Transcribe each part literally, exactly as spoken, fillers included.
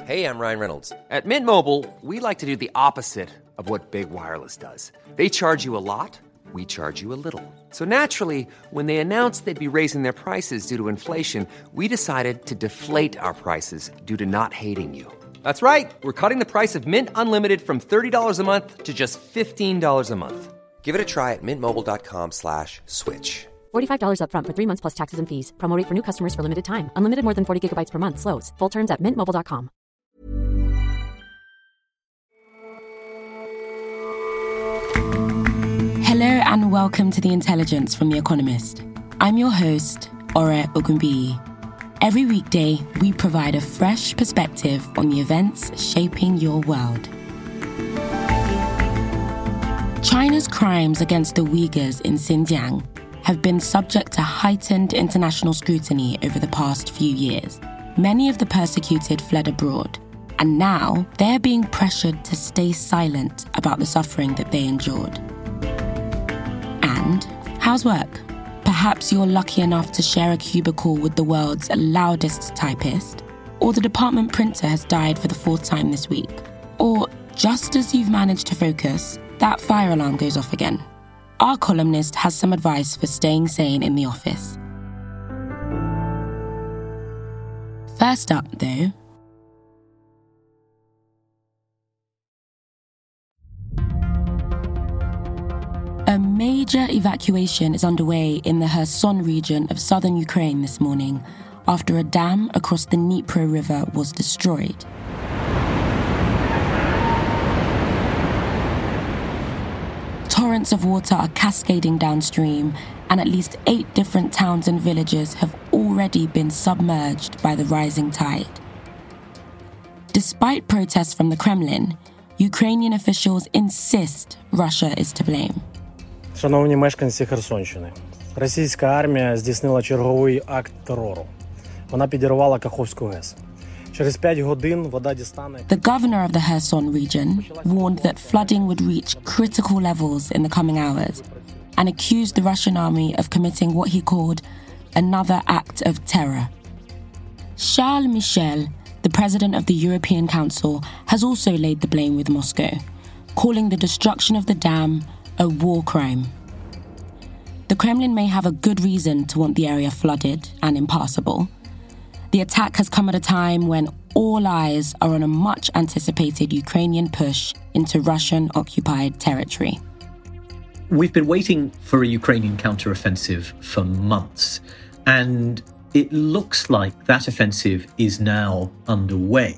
Hey, I'm Ryan Reynolds. At Mint Mobile, we like to do the opposite of what Big Wireless does. They charge you a lot, we charge you a little. So naturally, when they announced they'd be raising their prices due to inflation, we decided to deflate our prices due to not hating you. That's right. We're cutting the price of Mint Unlimited from thirty dollars a month to just fifteen dollars a month. Give it a try at mintmobile.com slash switch. forty-five dollars up front for three months plus taxes and fees. Promo rate for new customers for limited time. Unlimited more than forty gigabytes per month. Slows full terms at mint mobile dot com. Hello and welcome to The Intelligence from The Economist. I'm your host, Ore Ogunbiyi. Every weekday, we provide a fresh perspective on the events shaping your world. China's crimes against the Uyghurs in Xinjiang have been subject to heightened international scrutiny over the past few years. Many of the persecuted fled abroad, and now they're being pressured to stay silent about the suffering that they endured. And how's work? Perhaps you're lucky enough to share a cubicle with the world's loudest typist, or the department printer has died for the fourth time this week, or just as you've managed to focus, that fire alarm goes off again. Our columnist has some advice for staying sane in the office. First up, though, a major evacuation is underway in the Kherson region of southern Ukraine this morning after a dam across the Dnipro River was destroyed. Torrents of water are cascading downstream, and at least eight different towns and villages have already been submerged by the rising tide. Despite protests from the Kremlin, Ukrainian officials insist Russia is to blame. Шановні мешканці Херсонщини, російська армія здійснила черговий акт терору. Вона підірвала Каховську ГЕС. Через п'ять годин вода дістане. The governor of the Kherson region warned that flooding would reach critical levels in the coming hours and accused the Russian army of committing what he called another act of terror. Charles Michel, the president of the European Council, has also laid the blame with Moscow, calling the destruction of the dam a war crime. The Kremlin may have a good reason to want the area flooded and impassable. The attack has come at a time when all eyes are on a much-anticipated Ukrainian push into Russian-occupied territory. We've been waiting for a Ukrainian counteroffensive for months, and it looks like that offensive is now underway.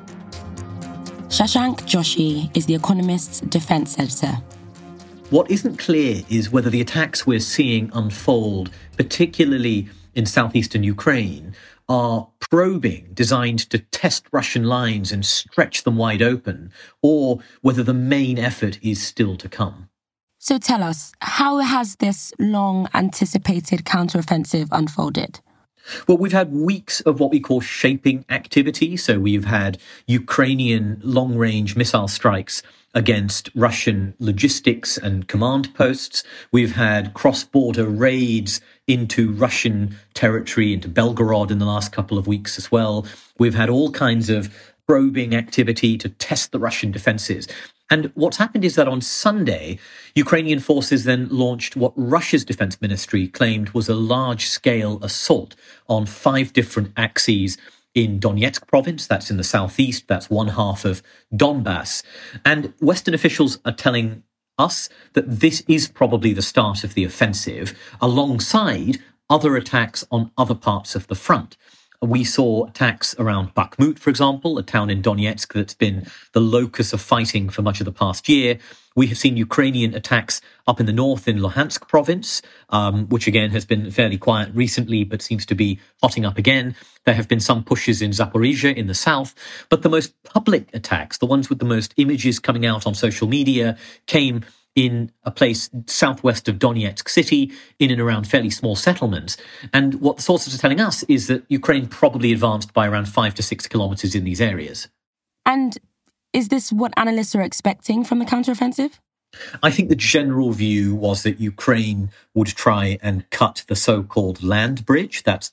Shashank Joshi is The Economist's defense editor. What isn't clear is whether the attacks we're seeing unfold, particularly in southeastern Ukraine, are probing, designed to test Russian lines and stretch them wide open, or whether the main effort is still to come. So tell us, how has this long-anticipated counteroffensive unfolded? Well, we've had weeks of what we call shaping activity. So we've had Ukrainian long-range missile strikes against Russian logistics and command posts. We've had cross-border raids into Russian territory, into Belgorod in the last couple of weeks as well. We've had all kinds of probing activity to test the Russian defenses. And what's happened is that on Sunday, Ukrainian forces then launched what Russia's defense ministry claimed was a large-scale assault on five different axes in Donetsk province. That's in the southeast. That's one half of Donbass. And Western officials are telling us that this is probably the start of the offensive, alongside other attacks on other parts of the front. We saw attacks around Bakhmut, for example, a town in Donetsk that's been the locus of fighting for much of the past year. We have seen Ukrainian attacks up in the north in Luhansk province, um, which again has been fairly quiet recently, but seems to be hotting up again. There have been some pushes in Zaporizhia in the south, but the most public attacks, the ones with the most images coming out on social media, came in a place southwest of Donetsk city, in and around fairly small settlements. And what the sources are telling us is that Ukraine probably advanced by around five to six kilometers in these areas. And is this what analysts are expecting from the counteroffensive? I think the general view was that Ukraine would try and cut the so-called land bridge. That's the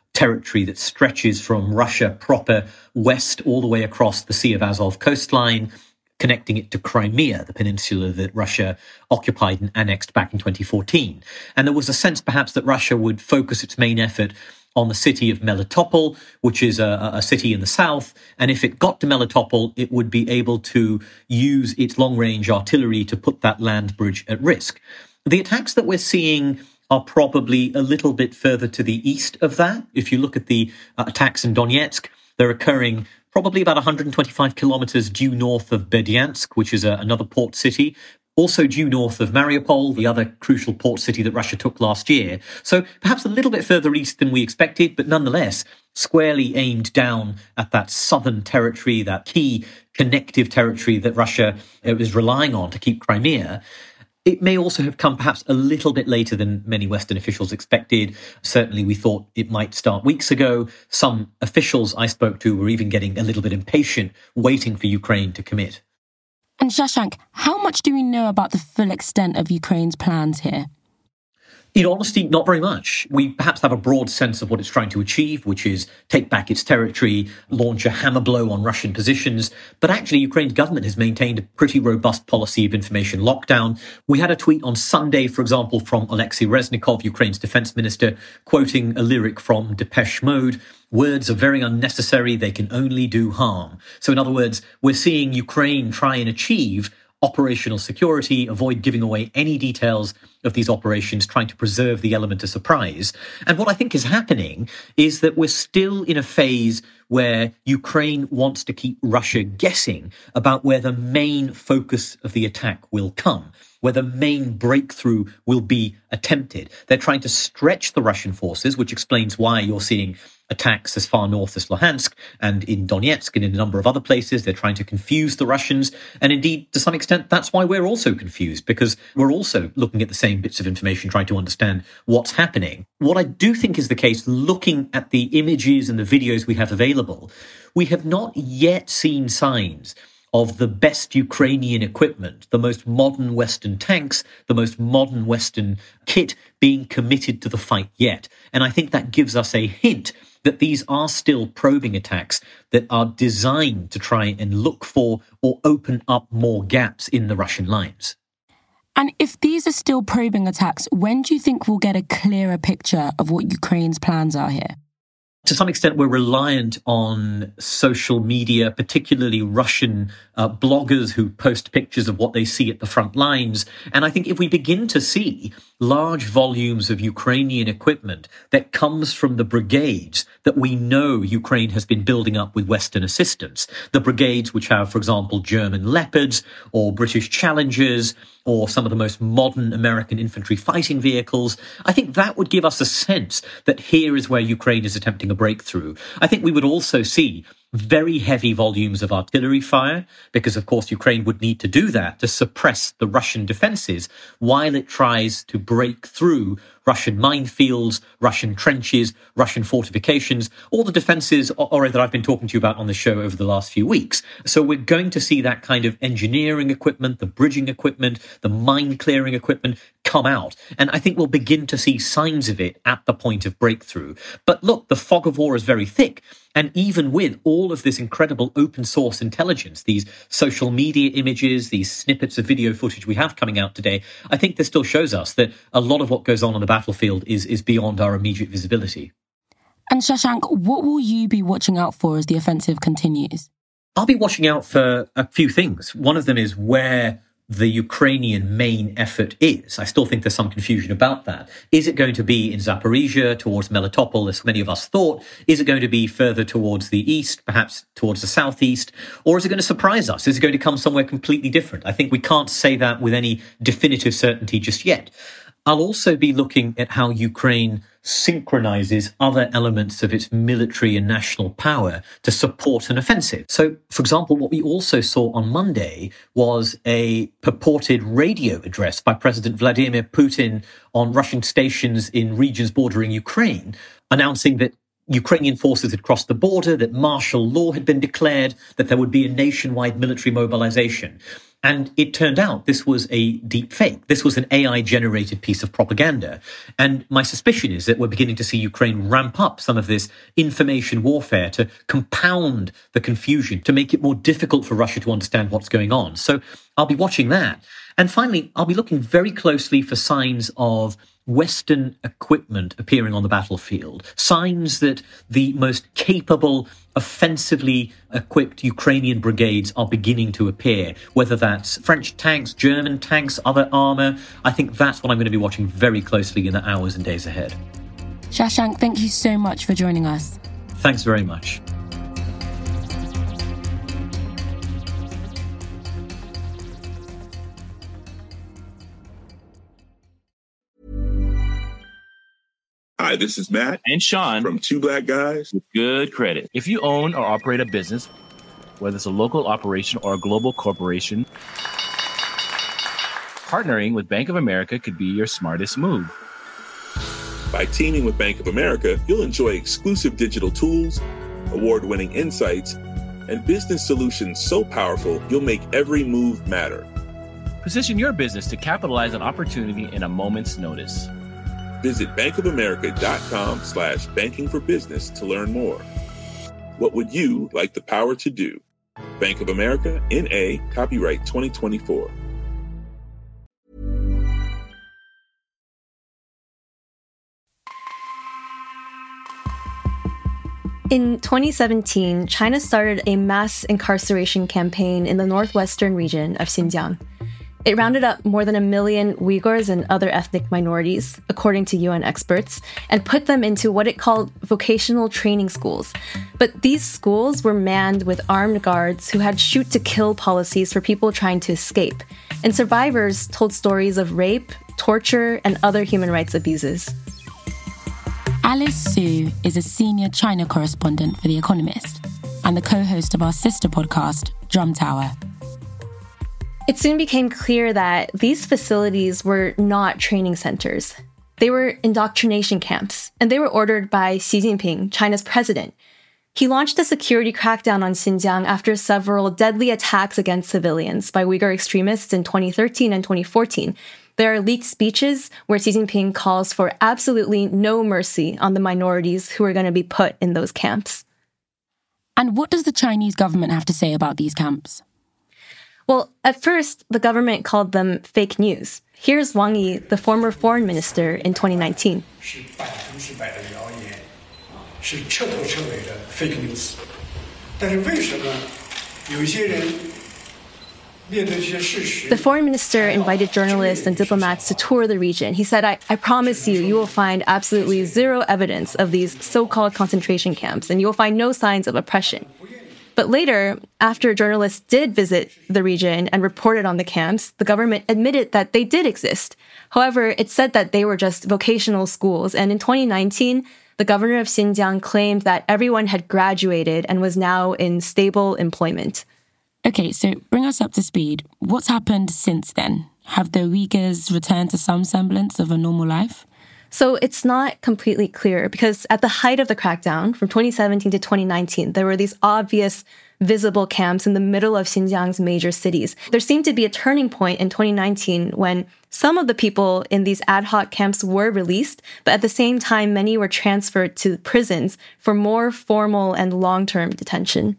territory that stretches from Russia proper west all the way across the Sea of Azov coastline, connecting it to Crimea, the peninsula that Russia occupied and annexed back in twenty fourteen. And there was a sense perhaps that Russia would focus its main effort on the city of Melitopol, which is a, a city in the south. And if it got to Melitopol, it would be able to use its long-range artillery to put that land bridge at risk. The attacks that we're seeing are probably a little bit further to the east of that. If you look at the uh, attacks in Donetsk, they're occurring probably about one hundred twenty-five kilometers due north of Berdyansk, which is a, another port city, also due north of Mariupol, the other crucial port city that Russia took last year. So perhaps a little bit further east than we expected, but nonetheless squarely aimed down at that southern territory, that key connective territory that Russia is relying on to keep Crimea. It may also have come perhaps a little bit later than many Western officials expected. Certainly we thought it might start weeks ago. Some officials I spoke to were even getting a little bit impatient, waiting for Ukraine to commit. And Shashank, how much do we know about the full extent of Ukraine's plans here? In honesty, not very much. We perhaps have a broad sense of what it's trying to achieve, which is take back its territory, launch a hammer blow on Russian positions. But actually, Ukraine's government has maintained a pretty robust policy of information lockdown. We had a tweet on Sunday, for example, from Alexei Reznikov, Ukraine's defense minister, quoting a lyric from Depeche Mode. Words are very unnecessary. They can only do harm. So in other words, we're seeing Ukraine try and achieve operational security, avoid giving away any details of these operations, trying to preserve the element of surprise. And what I think is happening is that we're still in a phase where Ukraine wants to keep Russia guessing about where the main focus of the attack will come, where the main breakthrough will be attempted. They're trying to stretch the Russian forces, which explains why you're seeing attacks as far north as Luhansk and in Donetsk and in a number of other places. They're trying to confuse the Russians. And indeed, to some extent, that's why we're also confused, because we're also looking at the same bits of information, trying to understand what's happening. What I do think is the case, looking at the images and the videos we have available, we have not yet seen signs of the best Ukrainian equipment, the most modern Western tanks, the most modern Western kit being committed to the fight yet. And I think that gives us a hint that these are still probing attacks that are designed to try and look for or open up more gaps in the Russian lines. And if these are still probing attacks, when do you think we'll get a clearer picture of what Ukraine's plans are here? To some extent, we're reliant on social media, particularly Russian uh, bloggers who post pictures of what they see at the front lines. And I think if we begin to see large volumes of Ukrainian equipment that comes from the brigades that we know Ukraine has been building up with Western assistance, the brigades which have, for example, German Leopards or British Challengers or some of the most modern American infantry fighting vehicles, I think that would give us a sense that here is where Ukraine is attempting a breakthrough. I think we would also see very heavy volumes of artillery fire, because, of course, Ukraine would need to do that to suppress the Russian defenses while it tries to break through Russian minefields, Russian trenches, Russian fortifications, all the defenses already that I've been talking to you about on the show over the last few weeks. So we're going to see that kind of engineering equipment, the bridging equipment, the mine clearing equipment come out. And I think we'll begin to see signs of it at the point of breakthrough. But look, the fog of war is very thick. And even with all of this incredible open source intelligence, these social media images, these snippets of video footage we have coming out today, I think this still shows us that a lot of what goes on on the battlefield is, is beyond our immediate visibility. And Shashank, what will you be watching out for as the offensive continues? I'll be watching out for a few things. One of them is where the Ukrainian main effort is. I still think there's some confusion about that. Is it going to be in Zaporizhia, towards Melitopol, as many of us thought? Is it going to be further towards the east, perhaps towards the southeast? Or is it going to surprise us? Is it going to come somewhere completely different? I think we can't say that with any definitive certainty just yet. I'll also be looking at how Ukraine synchronizes other elements of its military and national power to support an offensive. So, for example, what we also saw on Monday was a purported radio address by President Vladimir Putin on Russian stations in regions bordering Ukraine, announcing that Ukrainian forces had crossed the border, that martial law had been declared, that there would be a nationwide military mobilization. And it turned out this was a deep fake. This was an A I-generated piece of propaganda. And my suspicion is that we're beginning to see Ukraine ramp up some of this information warfare to compound the confusion, to make it more difficult for Russia to understand what's going on. So I'll be watching that. And finally, I'll be looking very closely for signs of Western equipment appearing on the battlefield, signs that the most capable, offensively equipped Ukrainian brigades are beginning to appear, whether that's French tanks, German tanks, other armour. I think that's what I'm going to be watching very closely in the hours and days ahead. Shashank, thank you so much for joining us. Thanks very much. Hi, this is Matt and Sean from Two Black Guys with Good Credit. If you own or operate a business, whether it's a local operation or a global corporation, partnering with Bank of America could be your smartest move. By teaming with Bank of America, you'll enjoy exclusive digital tools, award-winning insights, and business solutions so powerful you'll make every move matter. Position your business to capitalize on opportunity in a moment's notice. Visit bankofamerica.com slash banking for business to learn more. What would you like the power to do? Bank of America, N A, copyright twenty twenty-four. In twenty seventeen, China started a mass incarceration campaign in the northwestern region of Xinjiang. It rounded up more than a million Uyghurs and other ethnic minorities, according to U N experts, and put them into what it called vocational training schools. But these schools were manned with armed guards who had shoot-to-kill policies for people trying to escape. And survivors told stories of rape, torture, and other human rights abuses. Alice Su is a senior China correspondent for The Economist and the co-host of our sister podcast, Drum Tower. It soon became clear that these facilities were not training centers. They were indoctrination camps, and they were ordered by Xi Jinping, China's president. He launched a security crackdown on Xinjiang after several deadly attacks against civilians by Uyghur extremists in twenty thirteen and twenty fourteen. There are leaked speeches where Xi Jinping calls for absolutely no mercy on the minorities who are going to be put in those camps. And what does the Chinese government have to say about these camps? Well, at first, the government called them fake news. Here's Wang Yi, the former foreign minister, in twenty nineteen. The foreign minister invited journalists and diplomats to tour the region. He said, I, I promise you, you will find absolutely zero evidence of these so-called concentration camps, and you will find no signs of oppression. But later, after journalists did visit the region and reported on the camps, the government admitted that they did exist. However, it said that they were just vocational schools. And in twenty nineteen, the governor of Xinjiang claimed that everyone had graduated and was now in stable employment. Okay, so bring us up to speed. What's happened since then? Have the Uyghurs returned to some semblance of a normal life? So it's not completely clear because at the height of the crackdown, from twenty seventeen to twenty nineteen, there were these obvious, visible camps in the middle of Xinjiang's major cities. There seemed to be a turning point in twenty nineteen when some of the people in these ad hoc camps were released, but at the same time, many were transferred to prisons for more formal and long-term detention.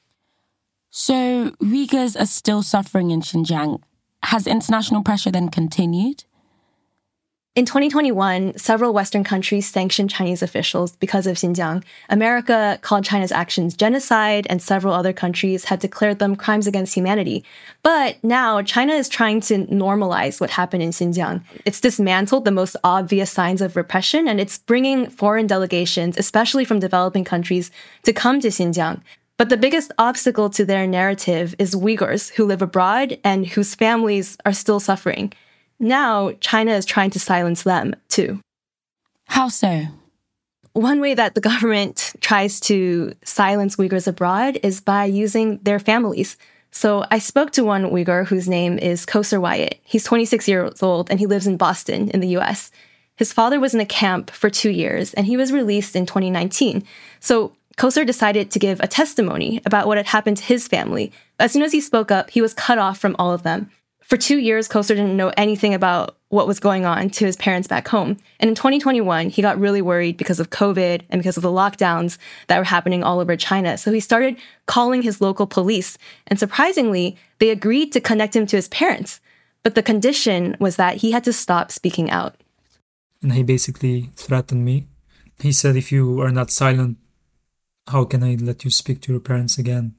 So Uyghurs are still suffering in Xinjiang. Has international pressure then continued? In twenty twenty-one, several Western countries sanctioned Chinese officials because of Xinjiang. America called China's actions genocide, and several other countries had declared them crimes against humanity. But now China is trying to normalize what happened in Xinjiang. It's dismantled the most obvious signs of repression, and it's bringing foreign delegations, especially from developing countries, to come to Xinjiang. But the biggest obstacle to their narrative is Uyghurs who live abroad and whose families are still suffering. Now, China is trying to silence them, too. How so? One way that the government tries to silence Uyghurs abroad is by using their families. So I spoke to one Uyghur whose name is Kosar Wyatt. He's twenty-six years old and he lives in Boston in the U S. His father was in a camp for two years and he was released in twenty nineteen. So Kosar decided to give a testimony about what had happened to his family, As soon as he spoke up, he was cut off from all of them. For two years, Koser didn't know anything about what was going on to his parents back home. And in twenty twenty-one, he got really worried because of COVID and because of the lockdowns that were happening all over China. So he started calling hhis local police. And surprisingly, they agreed to connect him to his parents. But the condition was that he had to stop speaking out. And he basically threatened me. He said, if you are not silent, how can I let you speak to your parents again?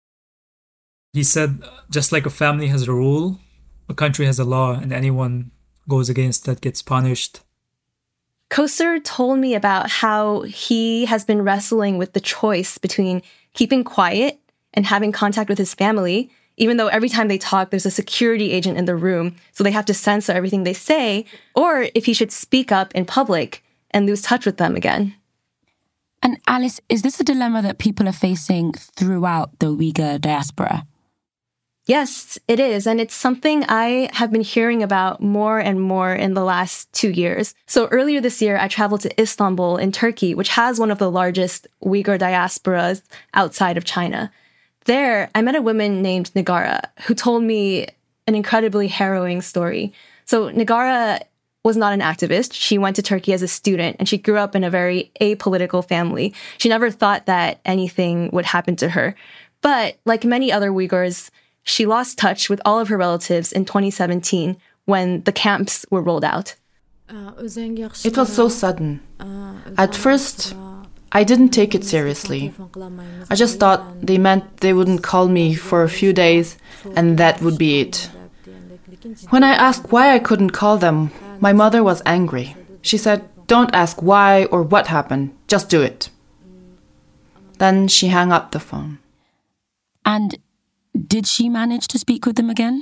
He said, just like a family has a rule, a country has a law, and anyone goes against that gets punished. Koser told me about how he has been wrestling with the choice between keeping quiet and having contact with his family, even though every time they talk, there's a security agent in the room, so they have to censor everything they say, or if he should speak up in public and lose touch with them again. And Alice, is this a dilemma that people are facing throughout the Uyghur diaspora? Yes, it is. And it's something I have been hearing about more and more in the last two years. So earlier this year, I traveled to Istanbul in Turkey, which has one of the largest Uyghur diasporas outside of China. There, I met a woman named Nigara who told me an incredibly harrowing story. So Nigara was not an activist. She went to Turkey as a student, and she grew up in a very apolitical family. She never thought that anything would happen to her. But like many other Uyghurs, she lost touch with all of her relatives in twenty seventeen when the camps were rolled out. It was so sudden. At first, I didn't take it seriously. I just thought they meant they wouldn't call me for a few days, and that would be it. When I asked why I couldn't call them, my mother was angry. She said, "Don't ask why or what happened, just do it." Then she hung up the phone. And did she manage to speak with them again?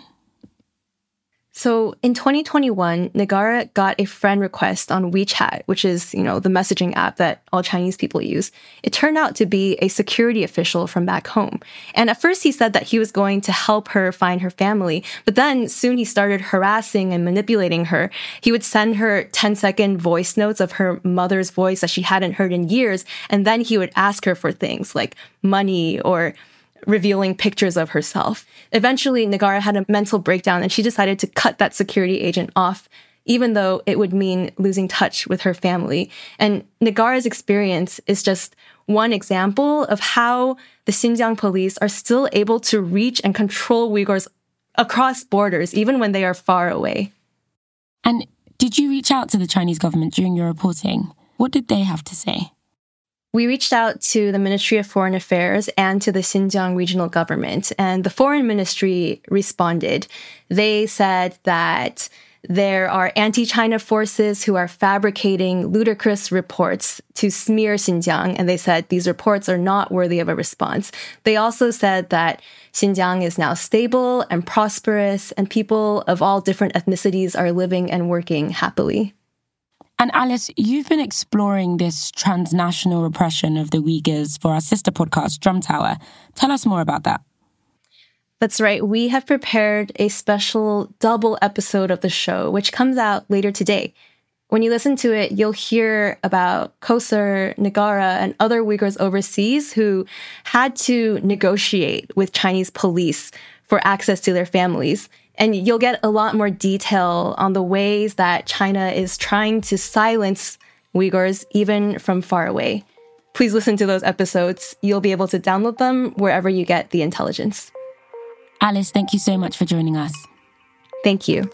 So in twenty twenty-one, Nigara got a friend request on WeChat, which is, you know, the messaging app that all Chinese people use. It turned out to be a security official from back home. And at first he said that he was going to help her find her family. But then soon he started harassing and manipulating her. He would send her ten-second voice notes of her mother's voice that she hadn't heard in years. And then he would ask her for things like money or revealing pictures of herself. Eventually, Nigara had a mental breakdown and she decided to cut that security agent off, even though it would mean losing touch with her family. And Nigara's experience is just one example of how the Xinjiang police are still able to reach and control Uyghurs across borders, even when they are far away. And did you reach out to the Chinese government during your reporting? What did they have to say? We reached out to the Ministry of Foreign Affairs and to the Xinjiang regional government, and the Foreign Ministry responded. They said that there are anti-China forces who are fabricating ludicrous reports to smear Xinjiang, and they said these reports are not worthy of a response. They also said that Xinjiang is now stable and prosperous, and people of all different ethnicities are living and working happily. And Alice, you've been exploring this transnational repression of the Uyghurs for our sister podcast, Drum Tower. Tell us more about that. That's right. We have prepared a special double episode of the show, which comes out later today. When you listen to it, you'll hear about Koser, Nigara, and other Uyghurs overseas who had to negotiate with Chinese police for access to their families. And you'll get a lot more detail on the ways that China is trying to silence Uyghurs even from far away. Please listen to those episodes. You'll be able to download them wherever you get the intelligence. Alice, thank you so much for joining us. Thank you.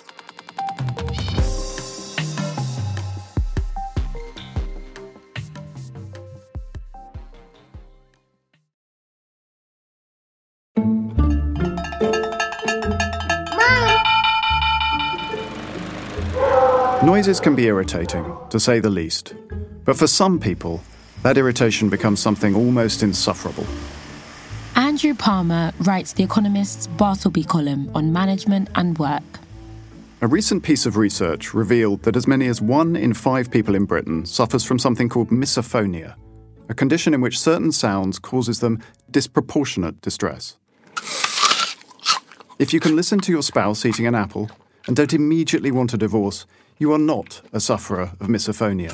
Noises can be irritating, to say the least. But for some people, that irritation becomes something almost insufferable. Andrew Palmer writes The Economist's Bartleby column on management and work. A recent piece of research revealed that as many as one in five people in Britain suffers from something called misophonia, a condition in which certain sounds causes them disproportionate distress. If you can listen to your spouse eating an apple and don't immediately want a divorce, you are not a sufferer of misophonia.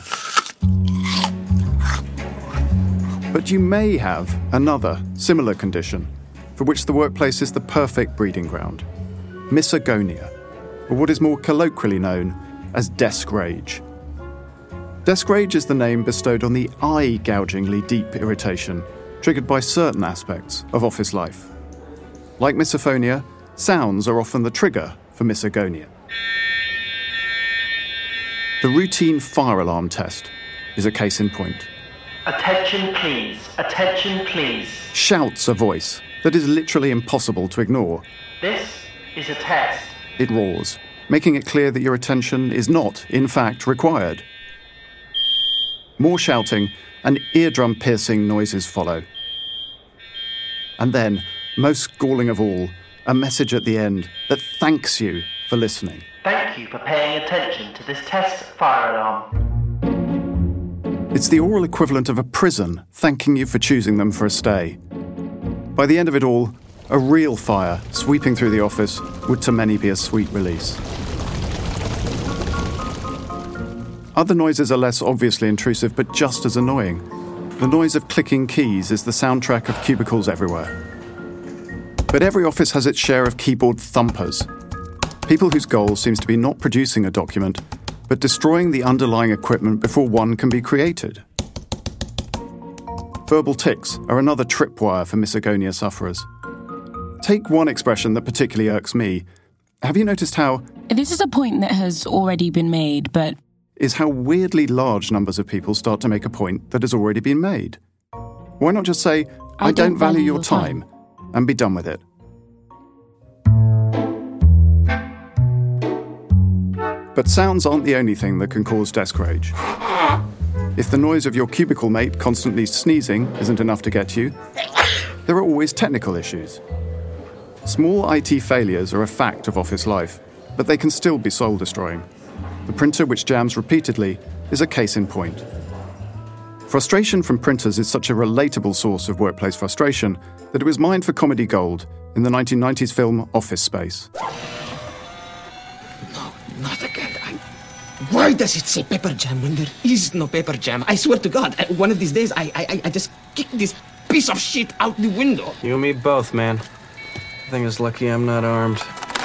But you may have another similar condition, for which the workplace is the perfect breeding ground. Misogonia, or what is more colloquially known as desk rage. Desk rage is the name bestowed on the eye-gougingly deep irritation triggered by certain aspects of office life. Like misophonia, sounds are often the trigger for misogonia. The routine fire alarm test is a case in point. Attention please, attention please. Shouts a voice that is literally impossible to ignore. This is a test. It roars, making it clear that your attention is not, in fact, required. More shouting and eardrum-piercing noises follow. And then, most galling of all, a message at the end that thanks you for listening. Thank you for paying attention to this test fire alarm. It's the oral equivalent of a prison thanking you for choosing them for a stay. By the end of it all, a real fire sweeping through the office would to many be a sweet release. Other noises are less obviously intrusive but just as annoying. The noise of clicking keys is the soundtrack of cubicles everywhere. But every office has its share of keyboard thumpers. People whose goal seems to be not producing a document, but destroying the underlying equipment before one can be created. Verbal tics are another tripwire for misogonia sufferers. Take one expression that particularly irks me. Have you noticed how... This is a point that has already been made, but... is how weirdly large numbers of people start to make a point that has already been made. Why not just say, I, I don't, don't value your time, time, and be done with it? But sounds aren't the only thing that can cause desk rage. If the noise of your cubicle mate constantly sneezing isn't enough to get you, there are always technical issues. Small I T failures are a fact of office life, but they can still be soul-destroying. The printer which jams repeatedly is a case in point. Frustration from printers is such a relatable source of workplace frustration that it was mined for comedy gold in the nineteen nineties film Office Space. No, not again. I... Why does it say pepper jam when there is no pepper jam? I swear to God, I, one of these days I, I, I just kick this piece of shit out the window. You and me both, man. I think it's lucky I'm not armed.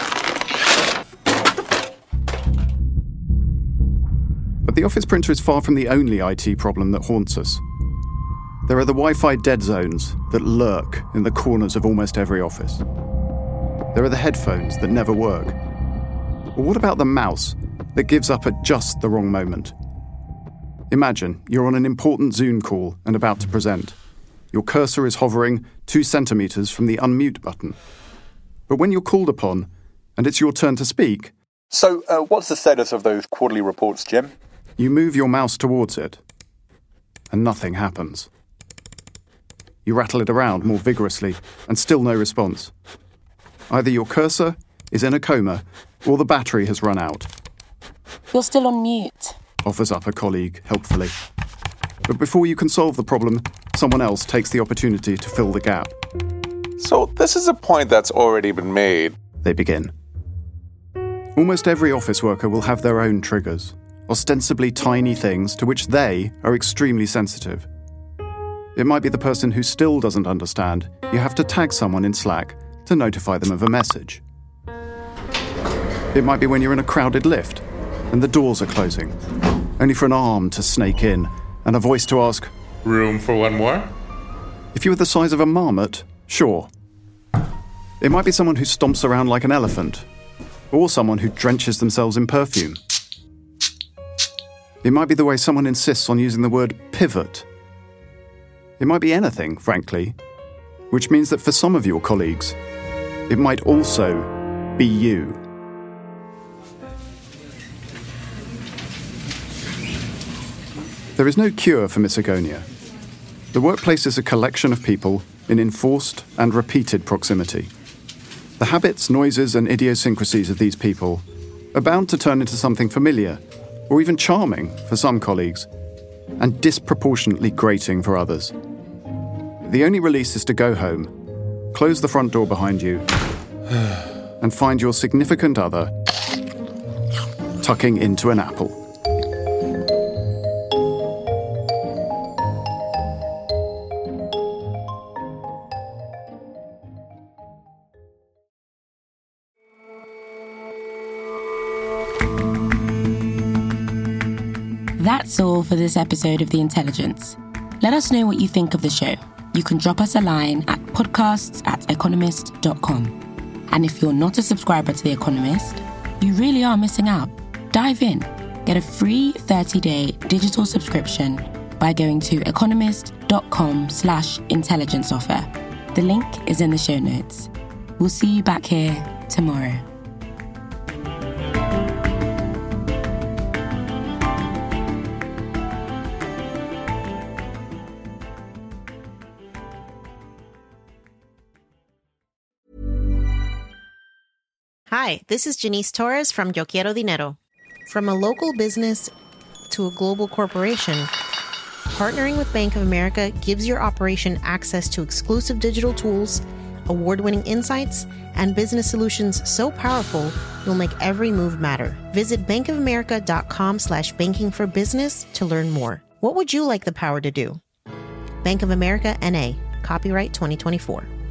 But the office printer is far from the only I T problem that haunts us. There are the Wi-Fi dead zones that lurk in the corners of almost every office. There are the headphones that never work. Or what about the mouse that gives up at just the wrong moment? Imagine you're on an important Zoom call and about to present. Your cursor is hovering two centimetres from the unmute button. But when you're called upon, and it's your turn to speak... So, uh, what's the status of those quarterly reports, Jim? You move your mouse towards it, and nothing happens. You rattle it around more vigorously, and still no response. Either your cursor is in a coma, or the battery has run out. You're still on mute, offers up a colleague helpfully. But before you can solve the problem, someone else takes the opportunity to fill the gap. So this is a point that's already been made. They begin. Almost every office worker will have their own triggers, ostensibly tiny things to which they are extremely sensitive. It might be the person who still doesn't understand you have to tag someone in Slack to notify them of a message. It might be when you're in a crowded lift and the doors are closing, only for an arm to snake in and a voice to ask, "Room for one more?" If you were the size of a marmot, sure. It might be someone who stomps around like an elephant, or someone who drenches themselves in perfume. It might be the way someone insists on using the word pivot. It might be anything, frankly, which means that for some of your colleagues, it might also be you. There is no cure for misogonia. The workplace is a collection of people in enforced and repeated proximity. The habits, noises, and idiosyncrasies of these people are bound to turn into something familiar, or even charming for some colleagues, and disproportionately grating for others. The only release is to go home, close the front door behind you, and find your significant other tucking into an apple. That's all for this episode of The Intelligence. Let us know what you think of the show. You can drop us a line at podcasts at economist dot com. And if you're not a subscriber to The Economist, you really are missing out. Dive in. Get a free thirty-day digital subscription by going to economist.com slash intelligence offer. The link is in the show notes. We'll see you back here tomorrow. Hi, this is Janice Torres from Yo Quiero Dinero. From a local business to a global corporation, partnering with Bank of America gives your operation access to exclusive digital tools, award-winning insights, and business solutions so powerful you'll make every move matter. Visit bankofamerica.com slash banking for business to learn more. What would you like the power to do? Bank of America, N A. Copyright twenty twenty-four.